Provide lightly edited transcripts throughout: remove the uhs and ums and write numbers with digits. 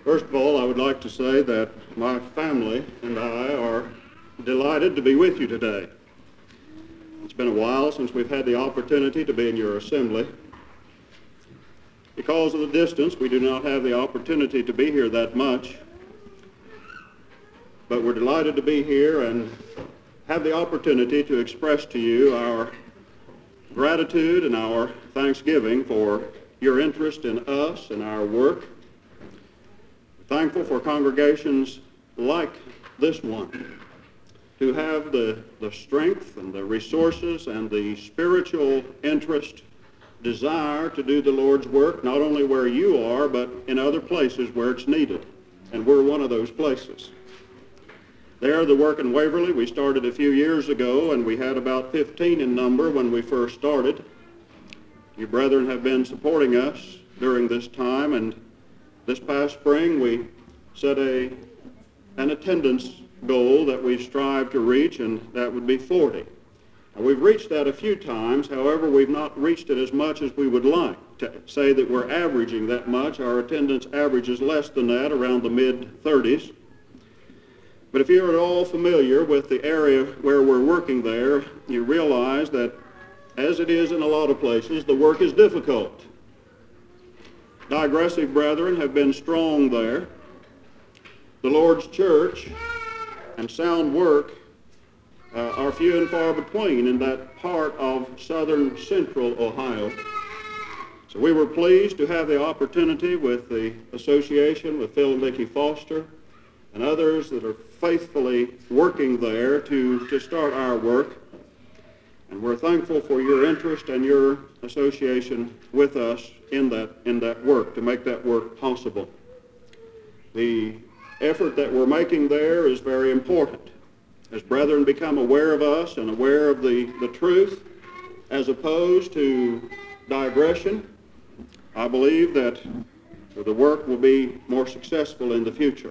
First of all, I would like to say that my family and I are delighted to be with you today. It's been a while since we've had the opportunity to be in your assembly. Because of the distance, we do not have the opportunity to be here that much. But we're delighted to be here and have the opportunity to express to you our gratitude and our thanksgiving for your interest in us and our work. Thankful for congregations like this one to have the strength and the resources and the spiritual interest, desire to do the Lord's work, not only where you are, but in other places where it's needed. And we're one of those places. There, the work in Waverly, we started a few years ago, and we had about 15 in number when we first started. You brethren have been supporting us during this time, and this past spring, we set an attendance goal that we strive to reach, and that would be 40. Now, we've reached that a few times. However, we've not reached it as much as we would like. To say that we're averaging that much, our attendance average is less than that, around the mid-30s. But if you're at all familiar with the area where we're working there, you realize that, as it is in a lot of places, the work is difficult. Digressive brethren have been strong there. The Lord's church and sound work are few and far between in that part of southern central Ohio. So we were pleased to have the opportunity with the association, with Phil and Vicki Foster, and others that are faithfully working there to start our work. And we're thankful for your interest and your association with us in that work, to make that work possible. The effort that we're making there is very important. As brethren become aware of us and aware of the truth, as opposed to digression, I believe that the work will be more successful in the future.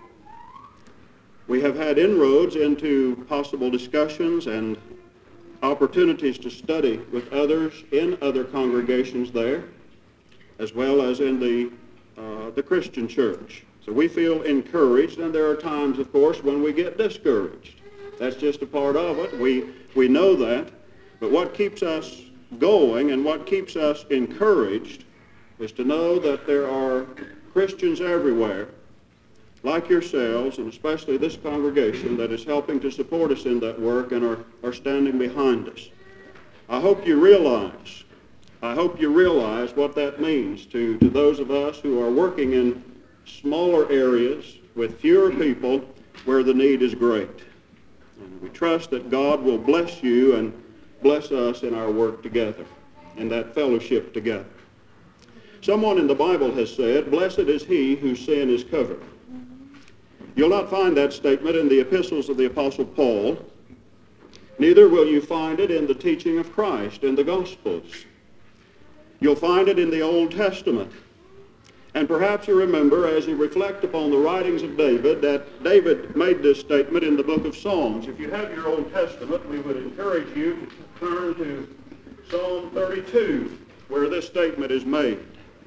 We have had inroads into possible discussions and opportunities to study with others in other congregations there, as well as in the Christian church. So we feel encouraged, and there are times, of course, when we get discouraged. That's just a part of it. We know that. But what keeps us going and what keeps us encouraged is to know that there are Christians everywhere, like yourselves, and especially this congregation, that is helping to support us in that work and are standing behind us. I hope you realize what that means to those of us who are working in smaller areas with fewer people where the need is great. And we trust that God will bless you and bless us in our work together, in that fellowship together. Someone in the Bible has said, "Blessed is he whose sin is covered." You'll not find that statement in the epistles of the Apostle Paul. Neither will you find it in the teaching of Christ in the Gospels. You'll find it in the Old Testament. And perhaps you remember, as you reflect upon the writings of David, that David made this statement in the book of Psalms. If you have your Old Testament, we would encourage you to turn to Psalm 32, where this statement is made.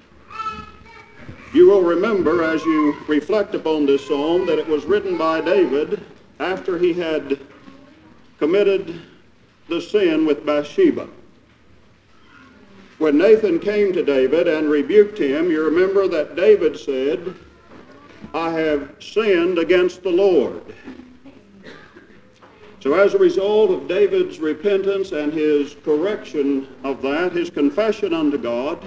You will remember, as you reflect upon this psalm, that it was written by David after he had committed the sin with Bathsheba. When Nathan came to David and rebuked him, you remember that David said, "I have sinned against the Lord." So as a result of David's repentance and his correction of that, his confession unto God,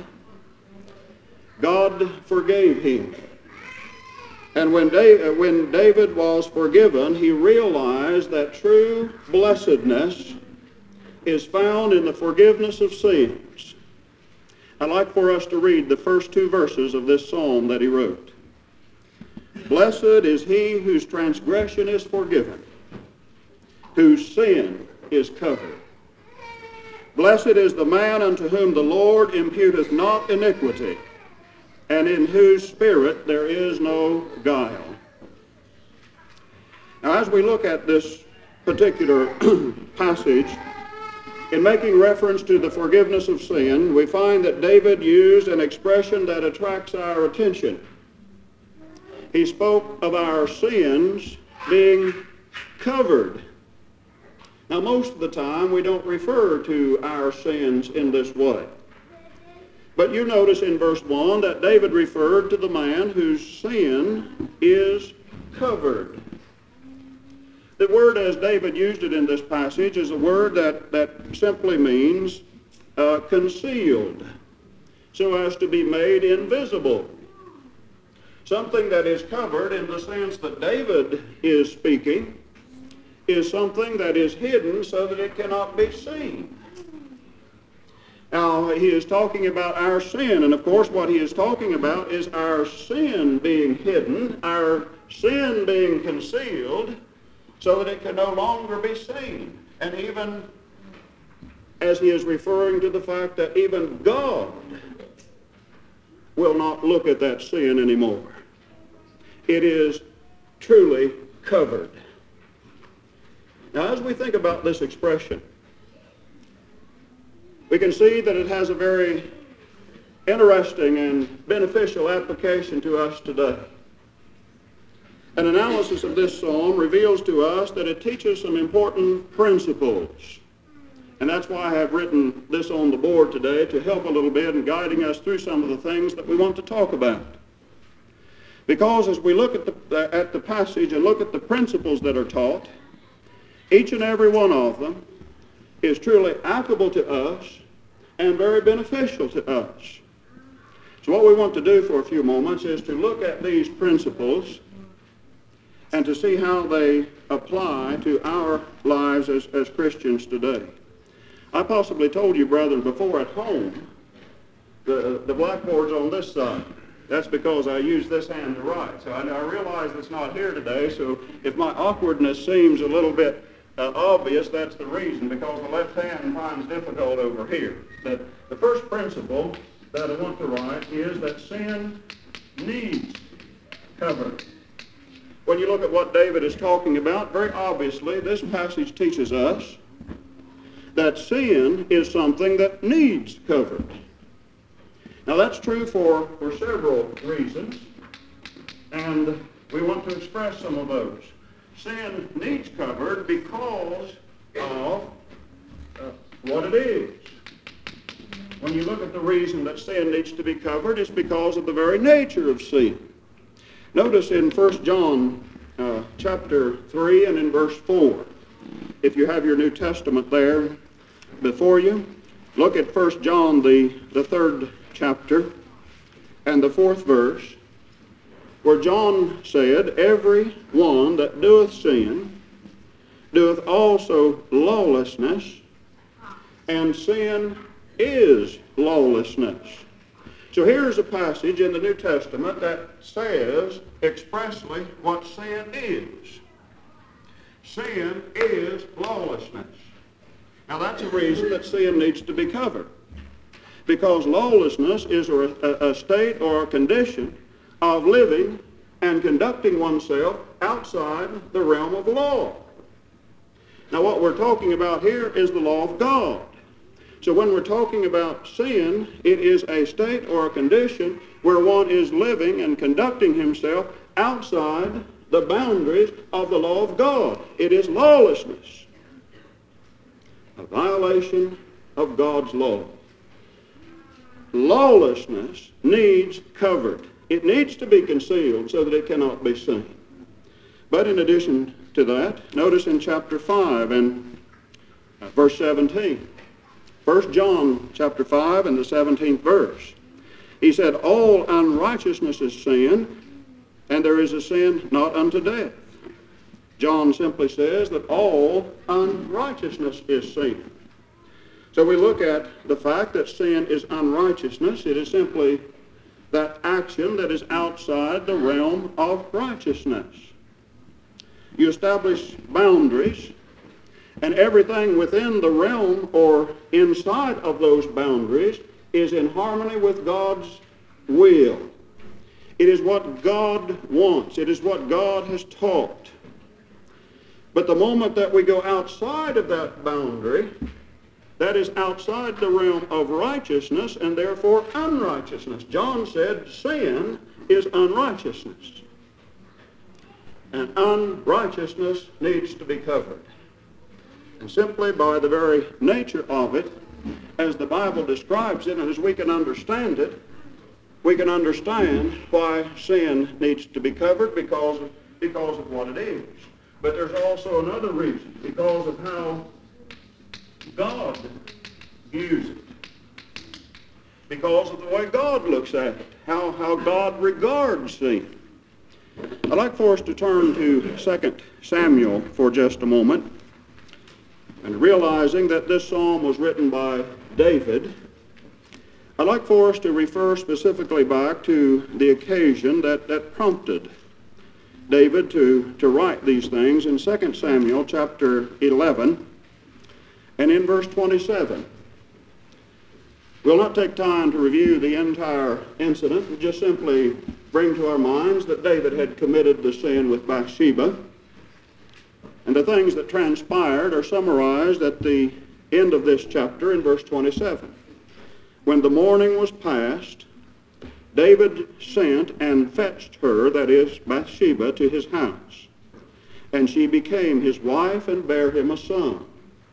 God forgave him. And when David was forgiven, he realized that true blessedness is found in the forgiveness of sins. I'd like for us to read the first two verses of this psalm that he wrote. "Blessed is he whose transgression is forgiven, whose sin is covered. Blessed is the man unto whom the Lord imputeth not iniquity, and in whose spirit there is no guile." Now, as we look at this particular passage, in making reference to the forgiveness of sin, we find that David used an expression that attracts our attention. he spoke of our sins being covered. Now, most of the time, we don't refer to our sins in this way. But you notice in verse 1 that David referred to the man whose sin is covered. The word as David used it in this passage is a word that simply means concealed, so as to be made invisible. Something that is covered in the sense that David is speaking is something that is hidden so that it cannot be seen. Now, he is talking about our sin, and of course what he is talking about is our sin being hidden, our sin being concealed, so that it can no longer be seen. And even as he is referring to the fact that even God will not look at that sin anymore. It is truly covered. Now, as we think about this expression, we can see that it has a very interesting and beneficial application to us today. An analysis of this psalm reveals to us that it teaches some important principles. And that's why I have written this on the board today, to help a little bit in guiding us through some of the things that we want to talk about. Because as we look at the passage and look at the principles that are taught, each and every one of them is truly applicable to us and very beneficial to us. So what we want to do for a few moments is to look at these principles and to see how they apply to our lives as Christians today. I possibly told you, brethren, before at home, the blackboard's on this side. That's because I use this hand to write. So I realize it's not here today, so if my awkwardness seems a little bit obvious, that's the reason, because the left hand finds difficult over here. But the first principle that I want to write is that sin needs cover. When you look at what David is talking about, very obviously this passage teaches us that sin is something that needs covered. Now that's true for several reasons, and we want to express some of those. Sin needs covered because of what it is. When you look at the reason that sin needs to be covered, it's because of the very nature of sin. Notice in 1 John chapter 3 and in verse 4, if you have your New Testament there before you, look at 1 John, the 3rd chapter and the 4th verse, where John said, "Every one that doeth sin doeth also lawlessness, and sin is lawlessness." So here's a passage in the New Testament that says expressly what sin is. Sin is lawlessness. Now that's a reason that sin needs to be covered, because lawlessness is a state or a condition of living and conducting oneself outside the realm of law. Now what we're talking about here is the law of God. So when we're talking about sin, it is a state or a condition where one is living and conducting himself outside the boundaries of the law of God. It is lawlessness, a violation of God's law. Lawlessness needs covered. It needs to be concealed so that it cannot be seen. But in addition to that, notice in chapter 5 and verse 17. 1 John chapter 5 and the 17th verse. He said, "All unrighteousness is sin, and there is a sin not unto death." John simply says that all unrighteousness is sin. So we look at the fact that sin is unrighteousness. It is simply that action that is outside the realm of righteousness. You establish boundaries, and everything within the realm or inside of those boundaries is in harmony with God's will. It is what God wants. It is what God has taught. But the moment that we go outside of that boundary, that is outside the realm of righteousness and therefore unrighteousness. John said sin is unrighteousness. and unrighteousness needs to be covered. And simply by the very nature of it, as the Bible describes it, and as we can understand it, we can understand why sin needs to be covered because of what it is. But there's also another reason, because of how God views it. Because of the way God looks at it, how God regards sin. I'd like for us to turn to 2 Samuel for just a moment, and realizing that this psalm was written by David, I'd like for us to refer specifically back to the occasion that prompted David to write these things in 2 Samuel chapter 11 and in verse 27. We'll not take time to review the entire incident, but just simply bring to our minds that David had committed the sin with Bathsheba. And the things that transpired are summarized at the end of this chapter in verse 27. When the morning was past, David sent and fetched her, that is, Bathsheba, to his house. And she became his wife and bare him a son.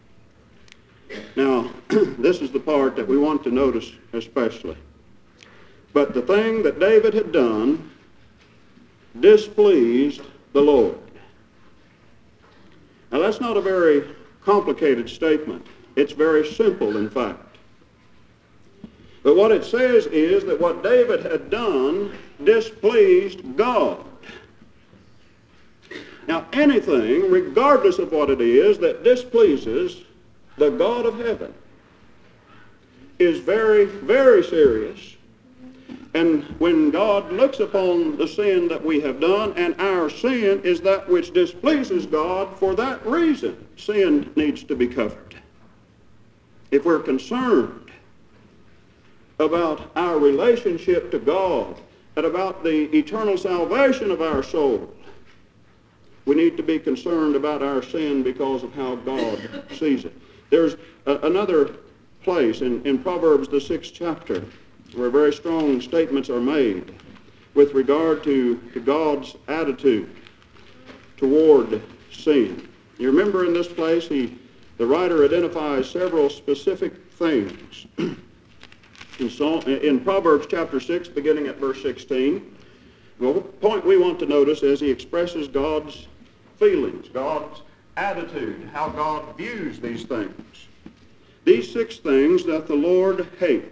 Now, this is the part that we want to notice especially. But the thing that David had done displeased the Lord. Now, that's not a very complicated statement. It's very simple, in fact. But what it says is that what David had done displeased God. Now, anything, regardless of what it is, that displeases the God of heaven is very, very serious. And when God looks upon the sin that we have done, and our sin is that which displeases God, for that reason, sin needs to be covered. If we're concerned about our relationship to God and about the eternal salvation of our soul, we need to be concerned about our sin because of how God sees it. There's another place in Proverbs, the 6th chapter, where very strong statements are made with regard to God's attitude toward sin. You remember in this place, the writer identifies several specific things. In Proverbs chapter 6, beginning at verse 16, the point we want to notice is he expresses God's feelings, God's attitude, how God views these things. These 6 things that the Lord hate,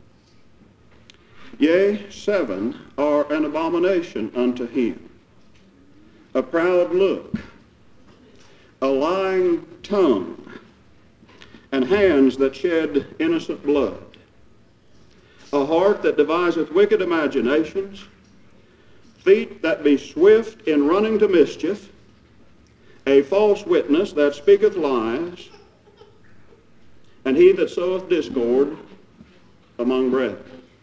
yea, 7 are an abomination unto him. A proud look, a lying tongue, and hands that shed innocent blood, a heart that deviseth wicked imaginations, feet that be swift in running to mischief, a false witness that speaketh lies, and he that soweth discord among brethren.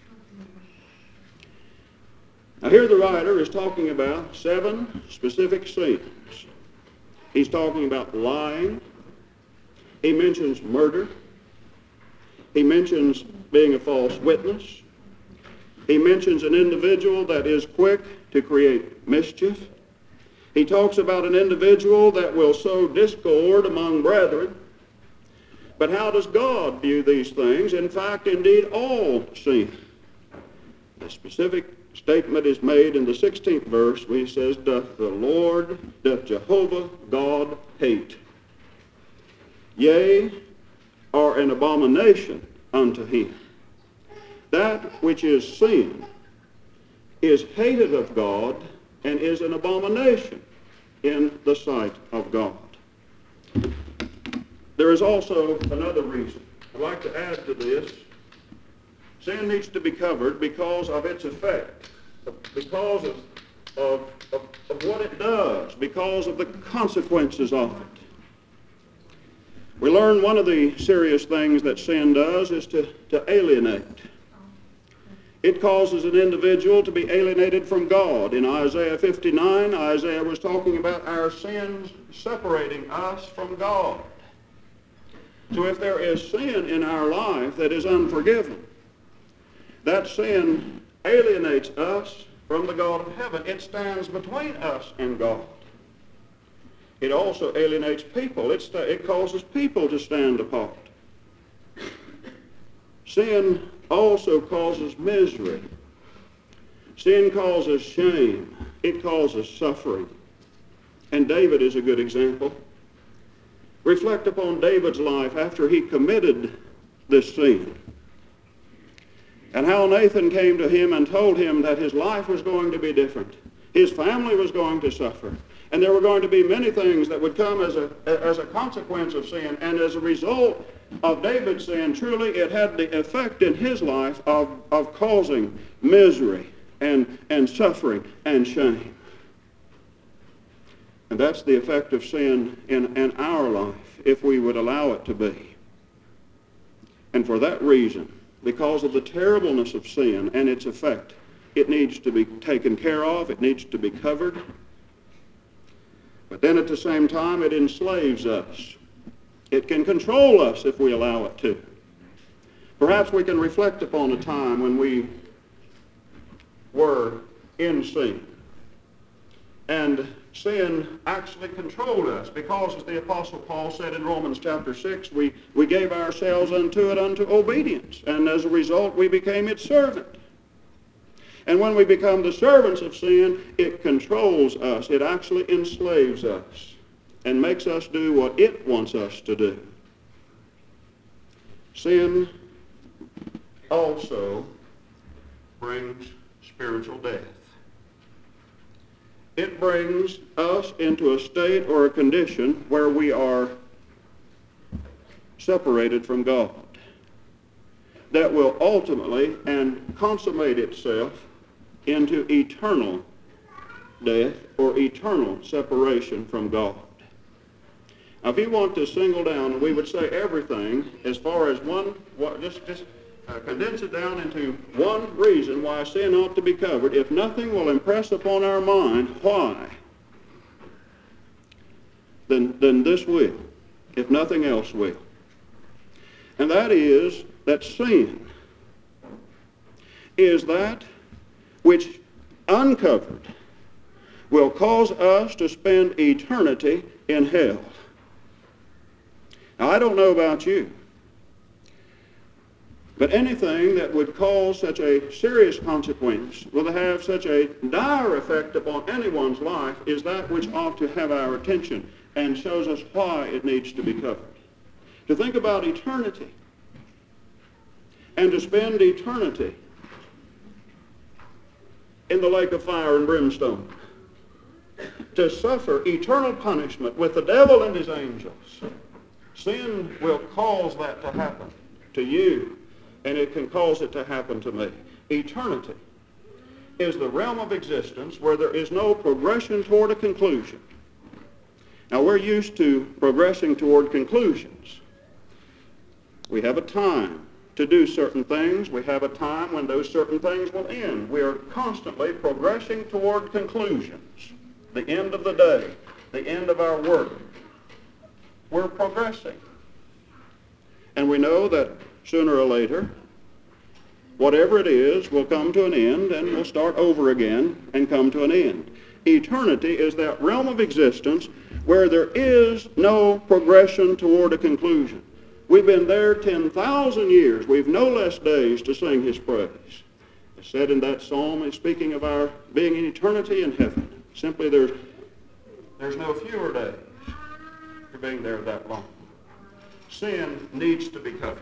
Now here the writer is talking about 7 specific sins. He's talking about lying. He mentions murder. He mentions being a false witness. He mentions an individual that is quick to create mischief. He talks about an individual that will sow discord among brethren. But how does God view these things? In fact, indeed, all sin. The specific statement is made in the 16th verse where he says, doth Jehovah God hate? Yea, are an abomination unto him. That which is sin is hated of God and is an abomination in the sight of God. There is also another reason. I'd like to add to this. Sin needs to be covered because of its effect, because of what it does, because of the consequences of it. We learn one of the serious things that sin does is to alienate. It causes an individual to be alienated from God. In Isaiah 59, Isaiah was talking about our sins separating us from God. So if there is sin in our life that is unforgiven, that sin alienates us from the God of heaven. It stands between us and God. It also alienates people. It causes people to stand apart. Sin also causes misery. Sin causes shame. It causes suffering. And David is a good example. Reflect upon David's life after he committed this sin, and how Nathan came to him and told him that his life was going to be different. His family was going to suffer. And there were going to be many things that would come as a consequence of sin. And as a result of David's sin, truly it had the effect in his life of causing misery and suffering and shame. And that's the effect of sin in our life, if we would allow it to be. And for that reason, because of the terribleness of sin and its effect, it needs to be taken care of. It needs to be covered. But then at the same time, it enslaves us. It can control us if we allow it to. Perhaps we can reflect upon a time when we were in sin, and sin actually controlled us, because, as the Apostle Paul said in Romans chapter 6, we gave ourselves unto it unto obedience, and as a result we became its servant. And when we become the servants of sin, it controls us. It actually enslaves us and makes us do what it wants us to do. Sin also brings spiritual death. It brings us into a state or a condition where we are separated from God, that will ultimately and consummate itself into eternal death or eternal separation from God. Now, if you want to single down, and we would say everything as far as condense it down into one reason why sin ought to be covered, if nothing will impress upon our mind why, then this will, if nothing else will. And that is that sin is that which, uncovered, will cause us to spend eternity in hell. Now, I don't know about you, but anything that would cause such a serious consequence, will have such a dire effect upon anyone's life, is that which ought to have our attention and shows us why it needs to be covered. To think about eternity and to spend eternity in the lake of fire and brimstone, to suffer eternal punishment with the devil and his angels. Sin will cause that to happen to you, and it can cause it to happen to me. Eternity is the realm of existence where there is no progression toward a conclusion. Now, we're used to progressing toward conclusions. We have a time to do certain things. We have a time when those certain things will end. We are constantly progressing toward conclusions. The end of the day, the end of our work. We're progressing. And we know that sooner or later, whatever it is will come to an end, and we'll start over again and come to an end. Eternity is that realm of existence where there is no progression toward a conclusion. We've been there 10,000 years. We've no less days to sing his praise. It's said in that psalm, it's speaking of our being in eternity in heaven. Simply, there's no fewer days for being there that long. Sin needs to be covered.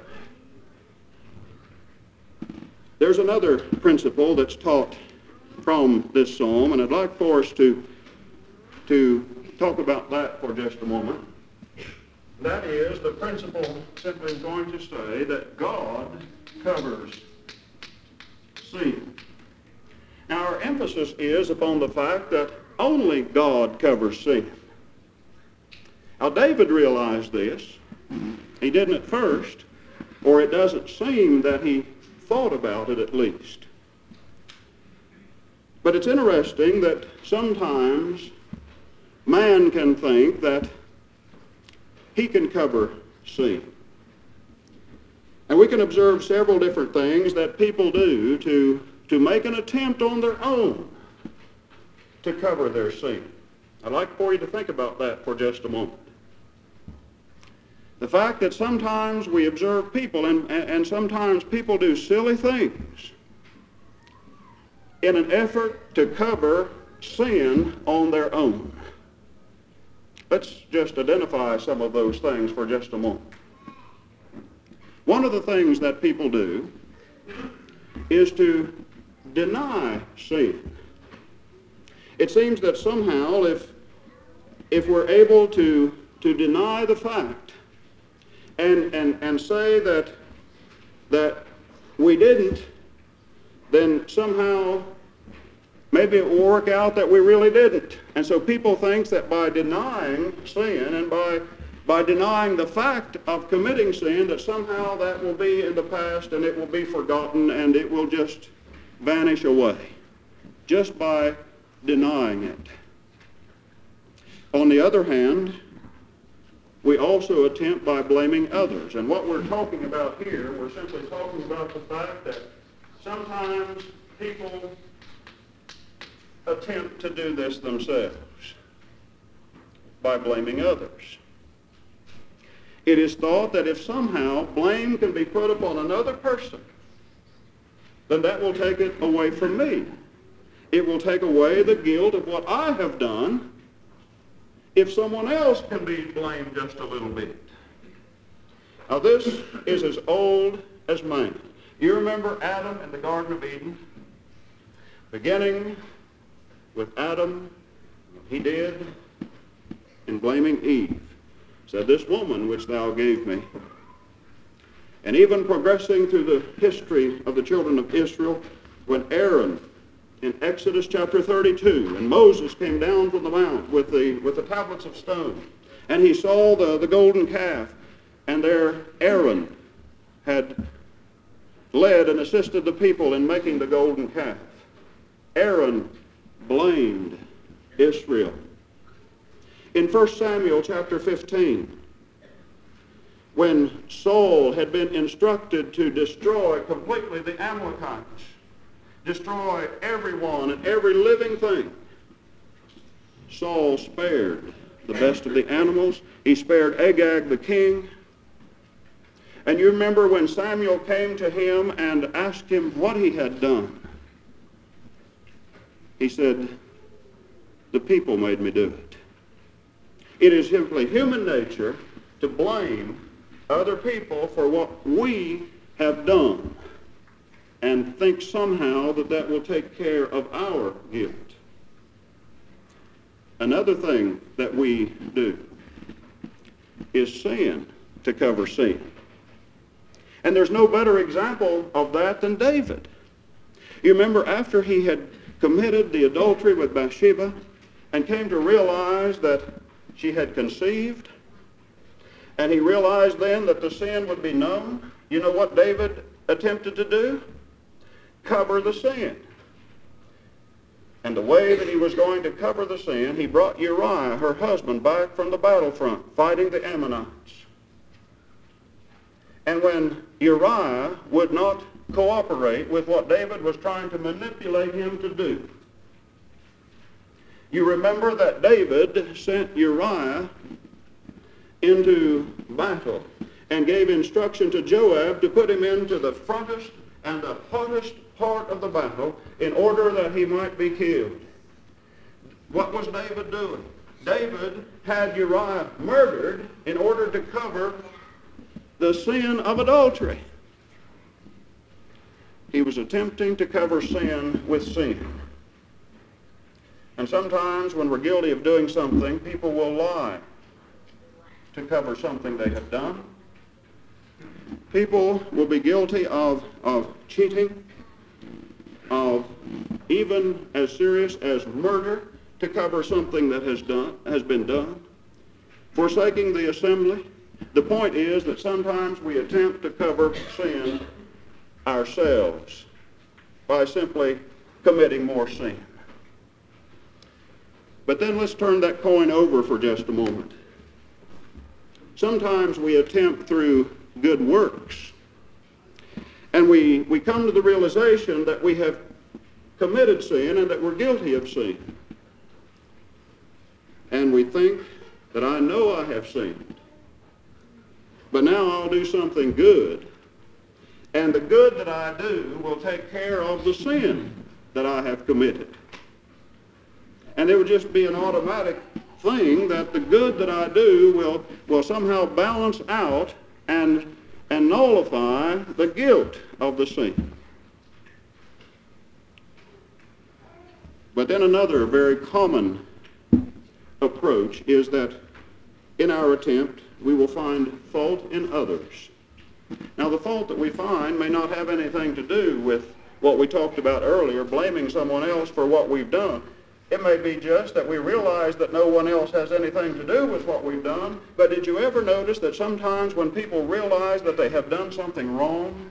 There's another principle that's taught from this psalm, and I'd like for us to talk about that for just a moment. That is, the principle simply is going to say that God covers sin. Now, our emphasis is upon the fact that only God covers sin. Now, David realized this. He didn't at first, or it doesn't seem that he thought about it at least. But it's interesting that sometimes man can think that he can cover sin. And we can observe several different things that people do to make an attempt on their own to cover their sin. I'd like for you to think about that for just a moment. The fact that sometimes we observe people and sometimes people do silly things in an effort to cover sin on their own. Let's just identify some of those things for just a moment. One of the things that people do is to deny sin. It seems that somehow if we're able to deny the fact and say that we didn't, then somehow maybe it will work out that we really didn't. And so people think that by denying sin and by denying the fact of committing sin, that somehow that will be in the past and it will be forgotten and it will just vanish away, just by denying it. On the other hand, we also attempt by blaming others. And what we're talking about here, we're simply talking about the fact that sometimes people attempt to do this themselves by blaming others. It is thought that if somehow blame can be put upon another person, then that will take it away from me. It will take away the guilt of what I have done if someone else can be blamed just a little bit. Now this is as old as man. You remember Adam in the Garden of Eden? Beginning with Adam, he did in blaming Eve. Said, "This woman which thou gave me." And even progressing through the history of the children of Israel, when Aaron in Exodus chapter 32, and Moses came down from the mount with the tablets of stone, and he saw the golden calf, and there Aaron had led and assisted the people in making the golden calf. Aaron blamed Israel. In 1 Samuel chapter 15, when Saul had been instructed to destroy completely the Amalekites, destroy everyone and every living thing, Saul spared the best of the animals. He spared Agag the king. And you remember when Samuel came to him and asked him what he had done. He said, "The people made me do it." It is simply human nature to blame other people for what we have done and think somehow that will take care of our guilt. Another thing that we do is sin to cover sin. And there's no better example of that than David. You remember after he had committed the adultery with Bathsheba and came to realize that she had conceived, and he realized then that the sin would be known, you know what David attempted to do? Cover the sin. And the way that he was going to cover the sin, he brought Uriah, her husband, back from the battlefront, fighting the Ammonites. And when Uriah would not cooperate with what David was trying to manipulate him to do, you remember that David sent Uriah into battle and gave instruction to Joab to put him into the frontest and the hottest part of the battle in order that he might be killed. What was David doing? David had Uriah murdered in order to cover the sin of adultery. He was attempting to cover sin with sin. And sometimes when we're guilty of doing something, people will lie to cover something they have done. People will be guilty of cheating, of even as serious as murder to cover something that has been done, forsaking the assembly. The point is that sometimes we attempt to cover sin ourselves by simply committing more sin. But then let's turn that coin over for just a moment. Sometimes we attempt through good works, and we come to the realization that we have committed sin and that we're guilty of sin. think that I know I have sinned, but now I'll do something good. And the good that I do will take care of the sin that I have committed. And it would just be an automatic thing that the good that I do will somehow balance out and nullify the guilt of the sin. But then another very common approach is that in our attempt, we will find fault in others. Now, the fault that we find may not have anything to do with what we talked about earlier, blaming someone else for what we've done. It may be just that we realize that no one else has anything to do with what we've done, but did you ever notice that sometimes when people realize that they have done something wrong,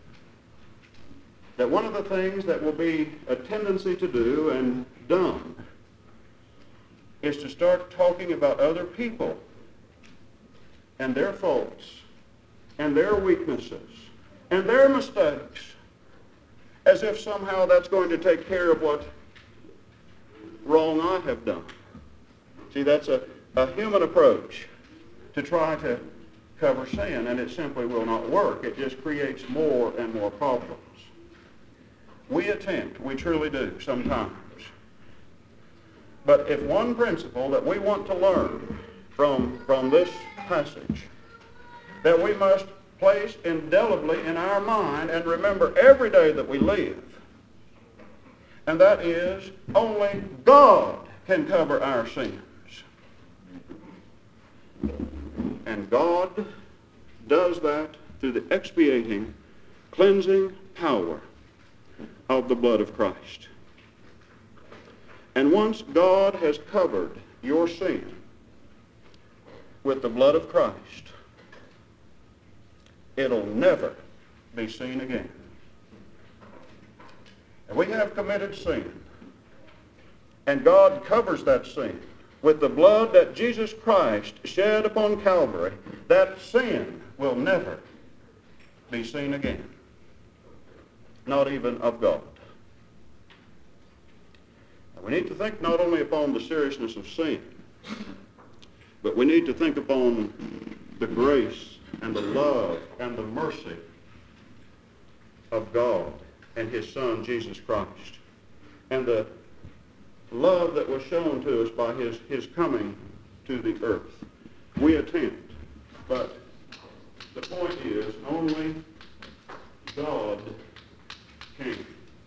that one of the things that will be a tendency to do and done is to start talking about other people and their faults and their weaknesses and their mistakes, as if somehow that's going to take care of what wrong I have done. See, that's a human approach to try to cover sin, and it simply will not work. It just creates more and more problems. We attempt, we truly do sometimes. But if one principle that we want to learn from this passage, that we must place indelibly in our mind and remember every day that we live, and that is only God can cover our sins. And God does that through the expiating, cleansing power of the blood of Christ. And once God has covered your sin with the blood of Christ, it'll never be seen again. And we have committed sin, and God covers that sin with the blood that Jesus Christ shed upon Calvary. That sin will never be seen again, not even of God. Now, we need to think not only upon the seriousness of sin, but we need to think upon the grace and the love and the mercy of God and his Son, Jesus Christ, and the love that was shown to us by his coming to the earth. We attempt, but the point is only God can.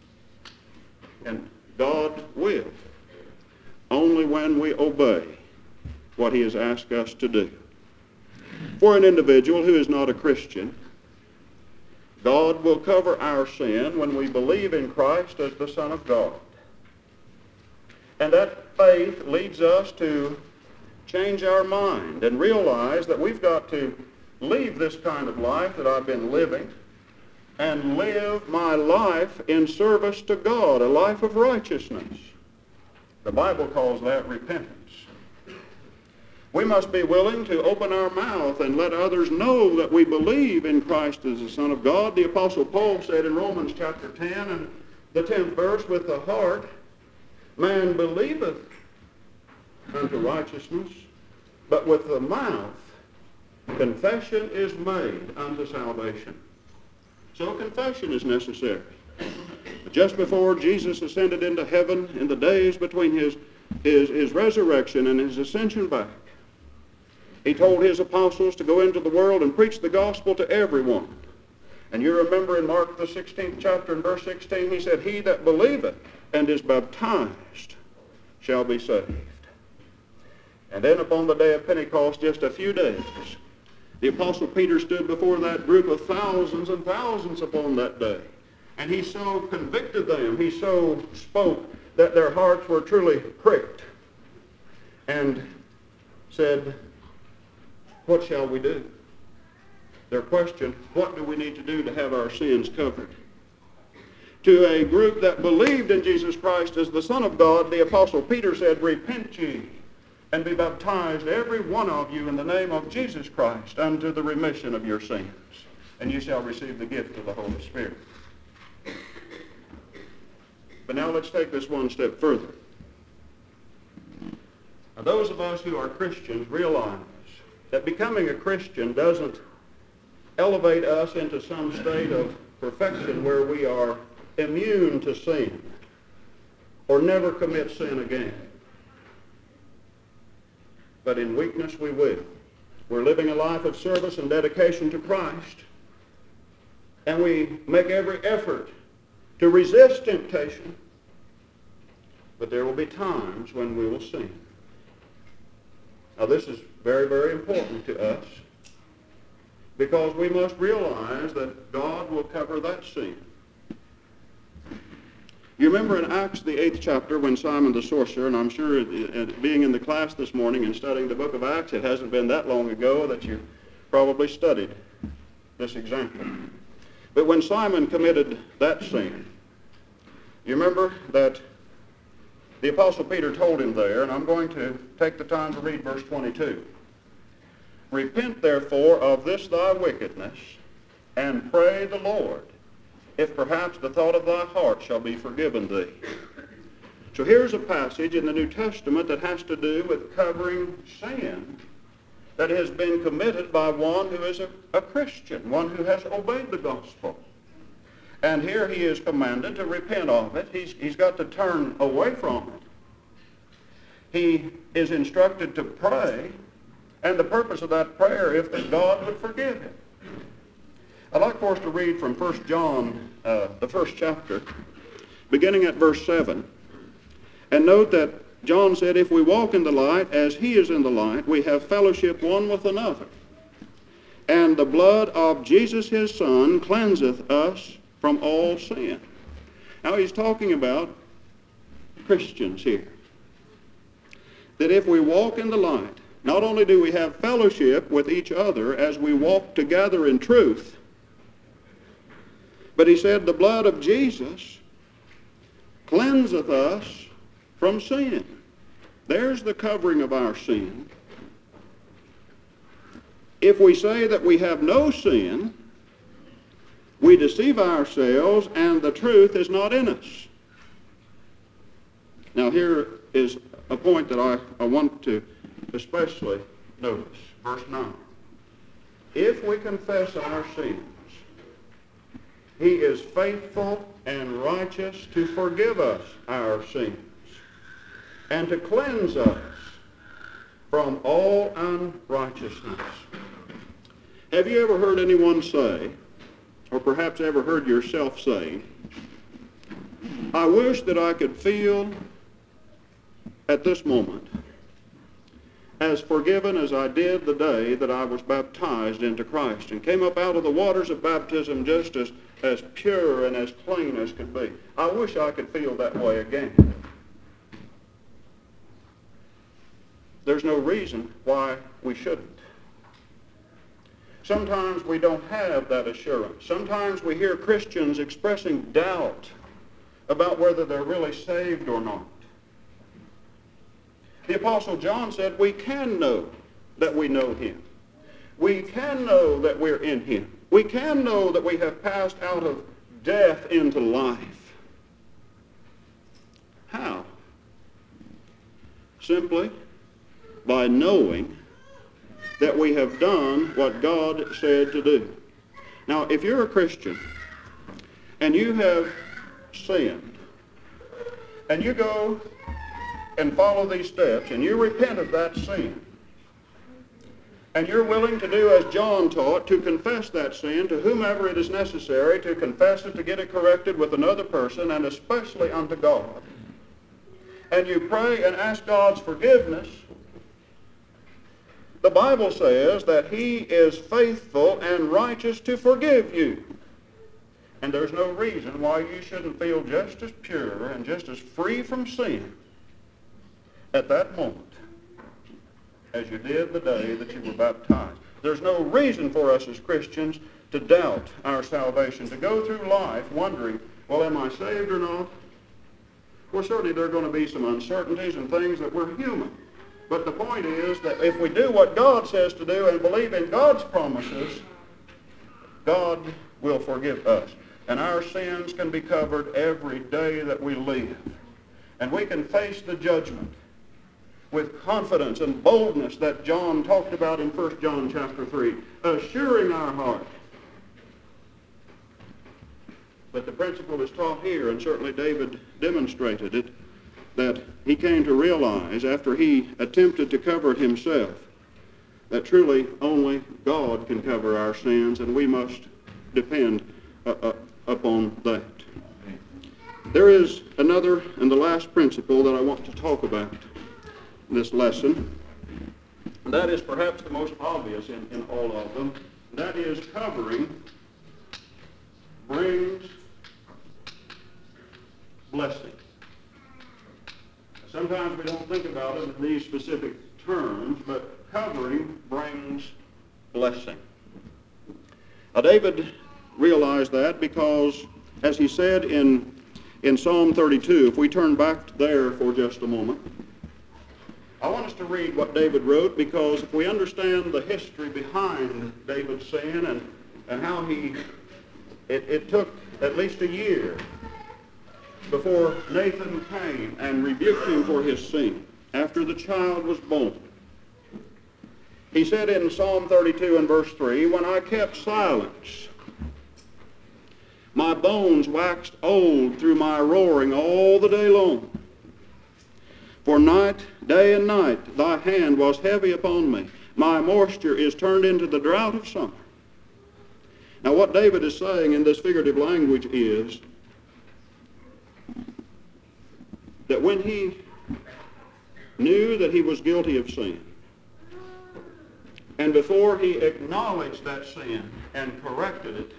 And God will, only when we obey what he has asked us to do. For an individual who is not a Christian, God will cover our sin when we believe in Christ as the Son of God. And that faith leads us to change our mind and realize that we've got to leave this kind of life that I've been living and live my life in service to God, a life of righteousness. The Bible calls that repentance. We must be willing to open our mouth and let others know that we believe in Christ as the Son of God. The Apostle Paul said in Romans chapter 10 and the 10th verse, with the heart man believeth unto righteousness, but with the mouth confession is made unto salvation. So confession is necessary. Just before Jesus ascended into heaven, in the days between his resurrection and his ascension back, he told his apostles to go into the world and preach the gospel to everyone. And you remember in Mark the 16th chapter and verse 16, he said, he that believeth and is baptized shall be saved. And then upon the day of Pentecost, just a few days, the Apostle Peter stood before that group of thousands and thousands upon that day. And he so convicted them, he so spoke that their hearts were truly pricked, and said, what shall we do? Their question, what do we need to do to have our sins covered? To a group that believed in Jesus Christ as the Son of God, the Apostle Peter said, repent ye and be baptized, every one of you, in the name of Jesus Christ, unto the remission of your sins, and you shall receive the gift of the Holy Spirit. But now let's take this one step further. Now, those of us who are Christians realize that becoming a Christian doesn't elevate us into some state of perfection where we are immune to sin or never commit sin again. But in weakness we will. We're living a life of service and dedication to Christ, and we make every effort to resist temptation, but there will be times when we will sin. Now, this is very, very important to us because we must realize that God will cover that sin. You remember in Acts, the 8th chapter, when Simon the sorcerer, and I'm sure being in the class this morning and studying the book of Acts, it hasn't been that long ago that you probably studied this example. But when Simon committed that sin, you remember that the Apostle Peter told him there, and I'm going to take the time to read verse 22. Repent therefore of this thy wickedness, and pray the Lord, if perhaps the thought of thy heart shall be forgiven thee. So here's a passage in the New Testament that has to do with covering sin that has been committed by one who is a Christian, one who has obeyed the gospel. And here he is commanded to repent of it. He's got to turn away from it. He is instructed to pray, and the purpose of that prayer is that God would forgive him. I'd like for us to read from 1 John, the first chapter, beginning at verse 7. And note that John said, if we walk in the light as he is in the light, we have fellowship one with another. And the blood of Jesus his Son cleanseth us from all sin. Now he's talking about Christians here. That if we walk in the light, not only do we have fellowship with each other as we walk together in truth, but he said the blood of Jesus cleanseth us from sin. There's the covering of our sin. If we say that we have no sin, we deceive ourselves and the truth is not in us. Now here is a point that I want to especially notice. Verse 9. If we confess our sins, he is faithful and righteous to forgive us our sins and to cleanse us from all unrighteousness. Have you ever heard anyone say, or perhaps ever heard yourself say, I wish that I could feel at this moment as forgiven as I did the day that I was baptized into Christ and came up out of the waters of baptism just as pure and as clean as could be. I wish I could feel that way again. There's no reason why we shouldn't. Sometimes we don't have that assurance. Sometimes we hear Christians expressing doubt about whether they're really saved or not. The Apostle John said we can know that we know him. We can know that we're in him. We can know that we have passed out of death into life. How? Simply by knowing that we have done what God said to do. Now, if you're a Christian and you have sinned and you go and follow these steps and you repent of that sin and you're willing to do as John taught, to confess that sin to whomever it is necessary, to confess it, to get it corrected with another person, and especially unto God, and you pray and ask God's forgiveness, the Bible says that he is faithful and righteous to forgive you. And there's no reason why you shouldn't feel just as pure and just as free from sin at that moment as you did the day that you were baptized. There's no reason for us as Christians to doubt our salvation, to go through life wondering, well, am I saved or not? Well, certainly there are going to be some uncertainties and things that we're human. But the point is that if we do what God says to do and believe in God's promises, God will forgive us. And our sins can be covered every day that we live. And we can face the judgment with confidence and boldness that John talked about in 1 John chapter 3, assuring our heart. But the principle is taught here, and certainly David demonstrated it, that he came to realize after he attempted to cover it himself, that truly only God can cover our sins, and we must depend upon that. There is another and the last principle that I want to talk about in this lesson. That is perhaps the most obvious in all of them. That is, covering brings blessing. Sometimes we don't think about it in these specific terms, but covering brings blessing. Now, David realized that because, as he said in Psalm 32, if we turn back there for just a moment, I want us to read what David wrote, because if we understand the history behind David's sin and how it took at least a year before Nathan came and rebuked him for his sin after the child was born. He said in Psalm 32 and verse 3, "When I kept silence, my bones waxed old through my roaring all the day long. For day and night, thy hand was heavy upon me. My moisture is turned into the drought of summer." Now, what David is saying in this figurative language is that when he knew that he was guilty of sin, and before he acknowledged that sin and corrected it,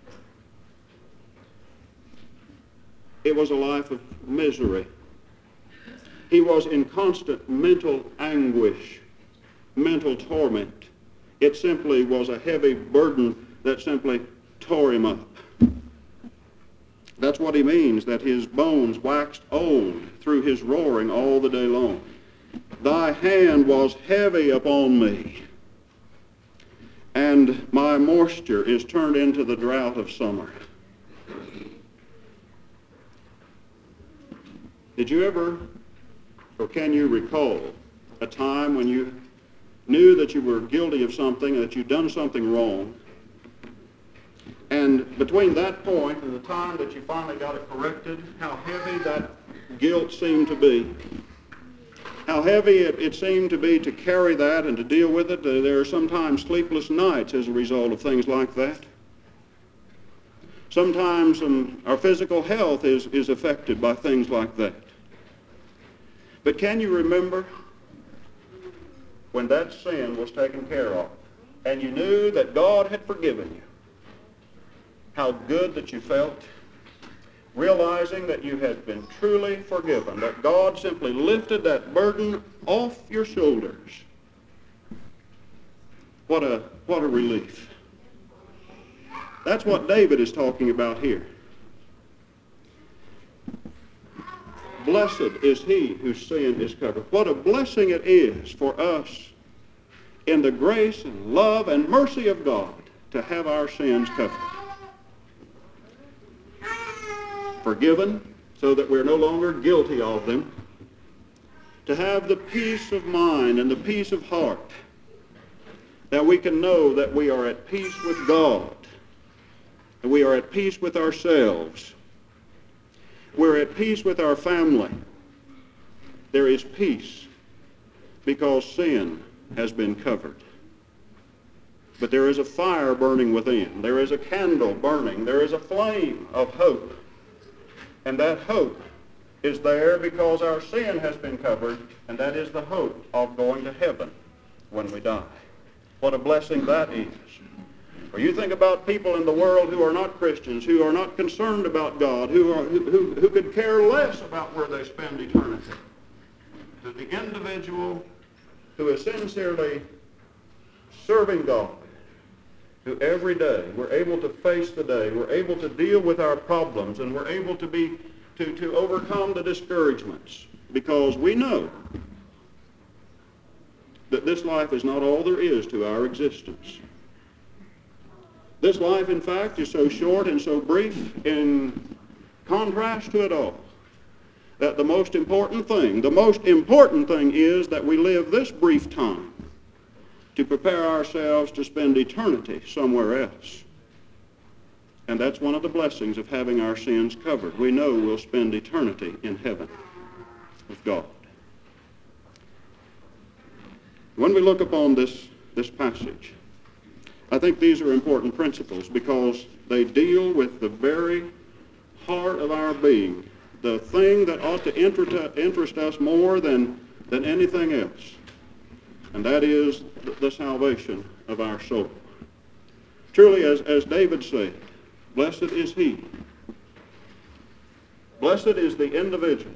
it was a life of misery. He was in constant mental anguish, mental torment. It simply was a heavy burden that simply tore him up. That's what he means, that his bones waxed old through his roaring all the day long. Thy hand was heavy upon me, and my moisture is turned into the drought of summer. Did you ever, or can you recall, a time when you knew that you were guilty of something, that you'd done something wrong, and between that point and the time that you finally got it corrected, how heavy that guilt seemed to be? How heavy it seemed to be to carry that and to deal with it. There are sometimes sleepless nights as a result of things like that. Sometimes our physical health is affected by things like that. But can you remember when that sin was taken care of and you knew that God had forgiven you? How good that you felt, realizing that you had been truly forgiven, that God simply lifted that burden off your shoulders. What a relief. That's what David is talking about here. Blessed is he whose sin is covered. What a blessing it is for us in the grace and love and mercy of God to have our sins covered. Forgiven so that we're no longer guilty of them. To have the peace of mind and the peace of heart that we can know that we are at peace with God, and we are at peace with ourselves. We're at peace with our family. There is peace because sin has been covered. But there is a fire burning within. There is a candle burning. There is a flame of hope. And that hope is there because our sin has been covered, and that is the hope of going to heaven when we die. What a blessing that is. Or you think about people in the world who are not Christians, who are not concerned about God, who could care less about where they spend eternity. To the individual who is sincerely serving God, who every day we're able to face the day, we're able to deal with our problems, and we're able to overcome the discouragements, because we know that this life is not all there is to our existence. This life, in fact, is so short and so brief in contrast to it all. that the most important thing is that we live this brief time to prepare ourselves to spend eternity somewhere else. And that's one of the blessings of having our sins covered. We know we'll spend eternity in heaven with God. When we look upon this passage, I think these are important principles because they deal with the very heart of our being, the thing that ought to interest us more than anything else, and that is the salvation of our soul. Truly, as David said, blessed is he. Blessed is the individual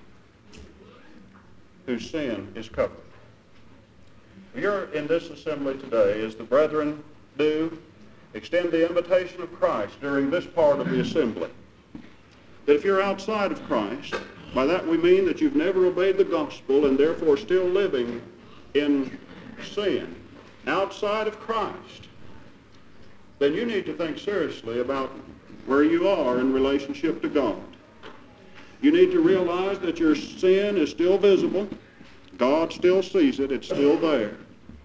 whose sin is covered. You're in this assembly today, as the brethren do, extend the invitation of Christ during this part of the assembly. That if you're outside of Christ, by that we mean that you've never obeyed the gospel and therefore still living in sin, outside of Christ, then you need to think seriously about where you are in relationship to God. You need to realize that your sin is still visible. God still sees it. It's still there.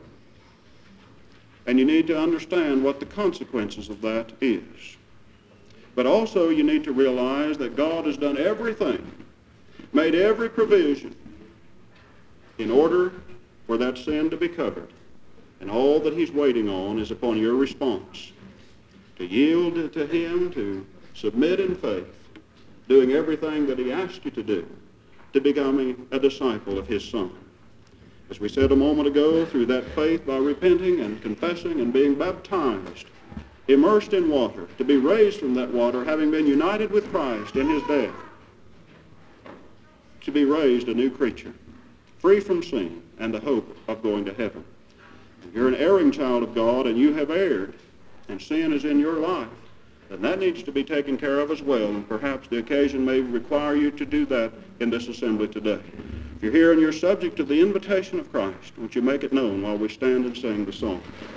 And you need to understand what the consequences of that is. But also you need to realize that God has done everything, made every provision in order for that sin to be covered. And all that he's waiting on is upon your response, to yield to him, to submit in faith, doing everything that he asked you to do, to becoming a disciple of his Son. As we said a moment ago, through that faith by repenting and confessing and being baptized, immersed in water, to be raised from that water, having been united with Christ in his death, to be raised a new creature, free from sin and the hope of going to heaven. If you're an erring child of God and you have erred, and sin is in your life, then that needs to be taken care of as well, and perhaps the occasion may require you to do that in this assembly today. If you're here and you're subject to the invitation of Christ, won't you make it known while we stand and sing the song?